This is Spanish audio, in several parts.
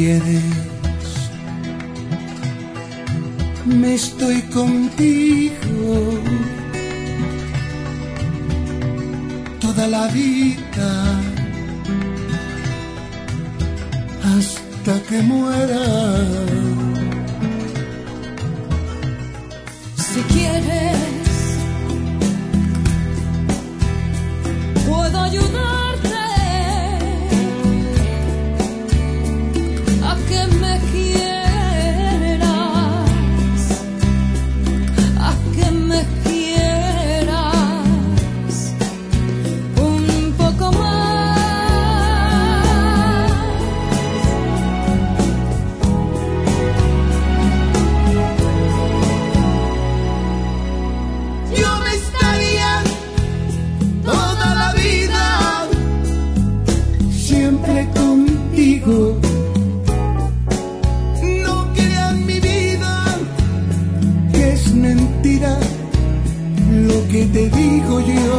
quieres, me estoy contigo toda la vida hasta que muera. Si quieres, puedo ayudarte a que me quieras, a que me quieras un poco más. Yo me estaría toda la vida siempre contigo. No creas mi vida que es mentira lo que te digo yo.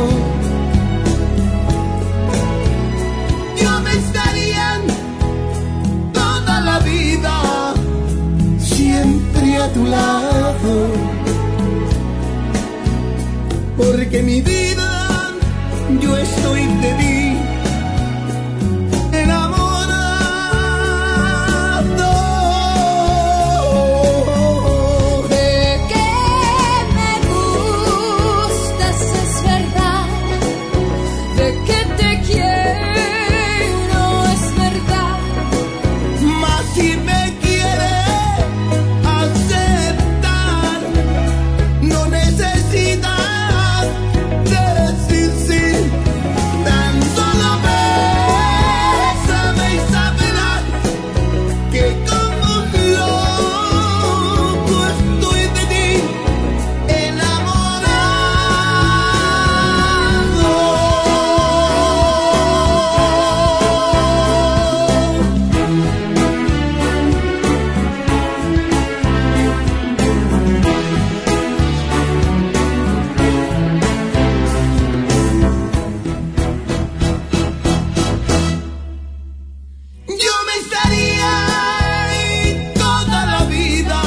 Yo me estaría toda la vida siempre a tu lado, porque mi vida yo estoy de ti enamorado. De que me gustas es verdad, de que te quiero es verdad. Mas si me quieres aceptar, no necesitas decir sí. Tan solo bésame y sabrás que como un loco estoy de ti enamorado. Yo me estaría toda la vida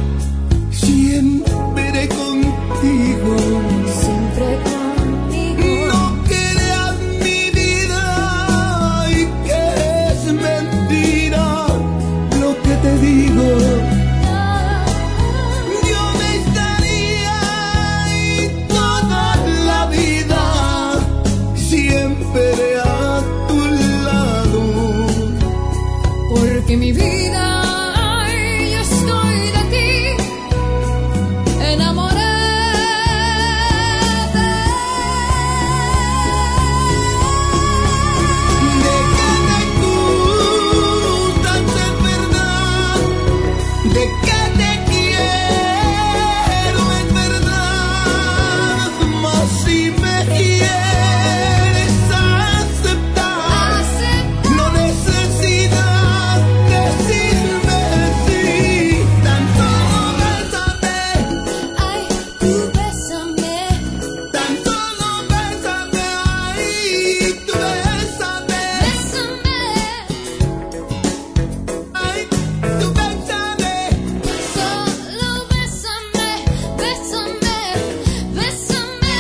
siempre contigo. Siempre contigo. No creas mi vida y que es mentira lo que te digo. Yo me estaría toda la vida siempre a tu lado, Porque mi vida, yo estoy de ti enamorada. de que te gustas es verdad, de que te quiero es verdad. Mas si me quieres aceptar, no necesitas decirme sí. Tan solo bésame, Ay, tú bésame, tan solo bésame, ay, tú bésame, bésame, ay, tú bésame. solo bésame, bésame, bésame.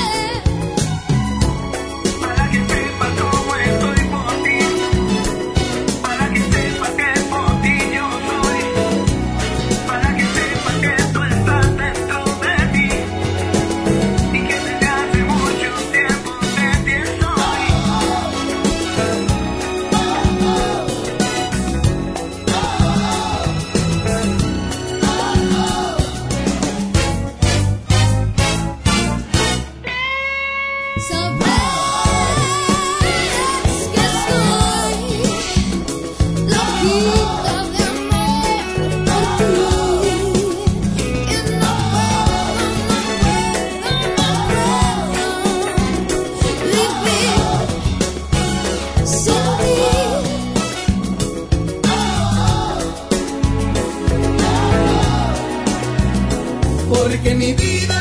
Para que sepas cómo estoy por ti, para que sepas que por ti yo soy, para que sepas que tú estás dentro de mí y que desde hace mucho tiempo de ti estoy. Sabes que estoy loquita de amor por ti y no puedo vivir sin ti. Porque mi vida